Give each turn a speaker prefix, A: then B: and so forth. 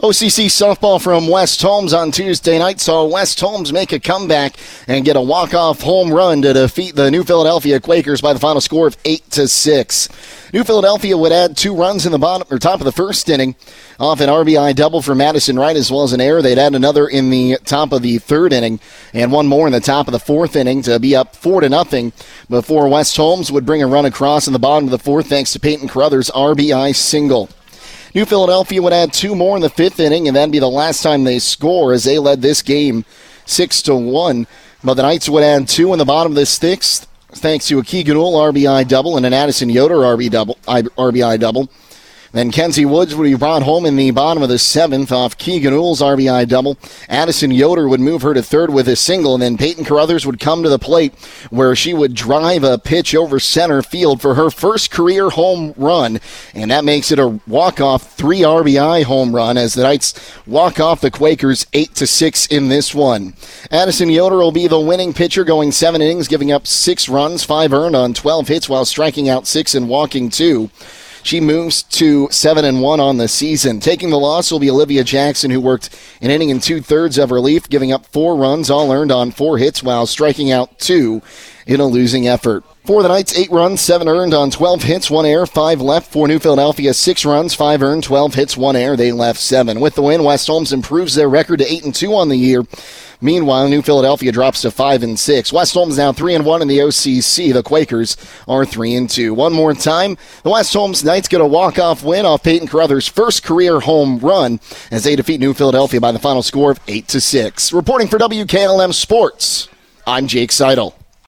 A: OCC softball from West Holmes on Tuesday night saw West Holmes make a comeback and get a walk-off home run to defeat the New Philadelphia Quakers by the final score of 8-6. New Philadelphia would add 2 runs in the top of the first inning off an RBI double for Madison Wright as well as an error. They'd add another in the top of the third inning and one more in the top of the fourth inning to be up 4-0 before West Holmes would bring a run across in the bottom of the fourth thanks to Peyton Carruthers' RBI single. New Philadelphia would add 2 more in the fifth inning, and that'd be the last time they score as they led this game 6-1. But the Knights would add 2 in the bottom of the sixth, thanks to a Keegan Uhl RBI double and an Addison Yoder RBI double. Then Kenzie Woods would be brought home in the bottom of the seventh off Keegan Uhl's RBI double. Addison Yoder would move her to third with a single, and then Peyton Carruthers would come to the plate where she would drive a pitch over center field for her first career home run, and that makes it a walk-off 3 RBI home run as the Knights walk off the Quakers 8-6 in this one. Addison Yoder will be the winning pitcher, going 7 innings, giving up 6 runs, 5 earned on 12 hits while striking out 6 and walking 2. She moves to 7-1 on the season. Taking the loss will be Olivia Jackson, who worked an inning and 2/3 of relief, giving up 4 runs, all earned on 4 hits, while striking out 2 in a losing effort. For the Knights, 8 runs, 7 earned on 12 hits, 1 error, 5 left. For New Philadelphia, 6 runs, 5 earned, 12 hits, 1 error. They left 7. With the win, West Holmes improves their record to 8-2 on the year. Meanwhile, New Philadelphia drops to 5-6. West Holmes now 3-1 in the OCC. The Quakers are 3-2. One more time, the West Holmes Knights get a walk-off win off Peyton Carruthers' first career home run as they defeat New Philadelphia by the final score of 8-6. Reporting for WKLM Sports, I'm Jake Seidel.